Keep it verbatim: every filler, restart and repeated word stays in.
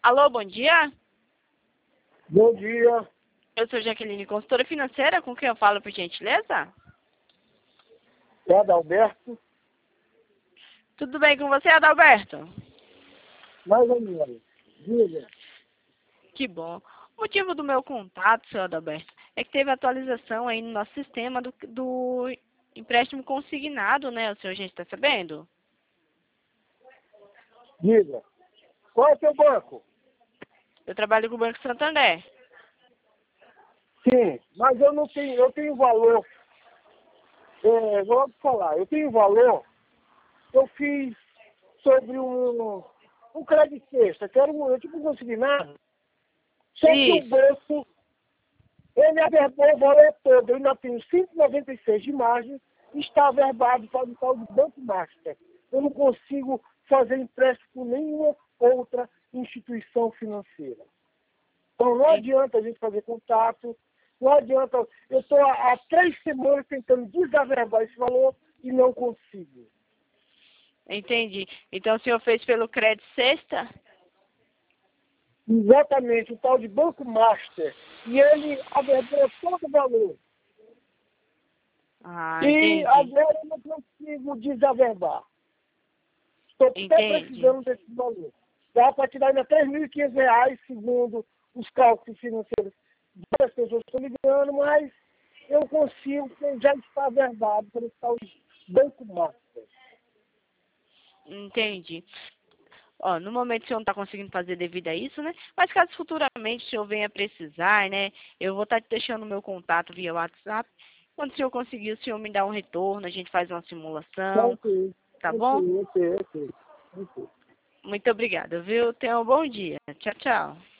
Alô, bom dia. Bom dia, Eu sou Jaqueline, consultora financeira, com quem eu falo, por gentileza? é Adalberto, Tudo bem com você, Adalberto? mais ou menos. Diga. Que bom. O motivo do meu contato, senhor Adalberto, é que teve atualização aí no nosso sistema do, do empréstimo consignado, né? O senhor já está sabendo? Diga. Qual é o seu banco? Eu trabalho com o Banco Santander. Sim, mas eu não tenho, eu tenho valor. É, vou te falar, eu tenho valor. Eu fiz sobre um, um crédito sexta, que era um, eu tipo um consignado. Só que o Isso. banco, ele averbou o valor todo. Eu ainda tenho cinco vírgula noventa e seis de margem e está averbado para o tal do Banco Master. Eu não consigo fazer empréstimo com nenhuma outra instituição financeira. Então não adianta a gente fazer contato, não adianta. Eu estou há, há três semanas tentando desaverbar esse valor e não consigo. Entendi. Então o senhor fez pelo crédito sexta? Exatamente, o tal de Banco Master. E ele averbou todo o valor. Ah, E entendi. agora eu não consigo desaverbar. Estou até Entendi. precisando desse valor. Dá para tirar ainda três mil e quinhentos reais, segundo os cálculos financeiros das pessoas que estão ligando, mas eu consigo, porque já está averbado pelo tal de Banco Master. Entendi. Ó, no momento o senhor não está conseguindo fazer devido a isso, né? Mas caso futuramente o senhor venha precisar, né? Eu vou estar te deixando o meu contato via WhatsApp. Quando o senhor conseguir, o senhor me dá um retorno, a gente faz uma simulação, Ok, tá bom? ok, ok, ok. ok. Muito obrigada, viu? Tenha um bom dia. Tchau, tchau.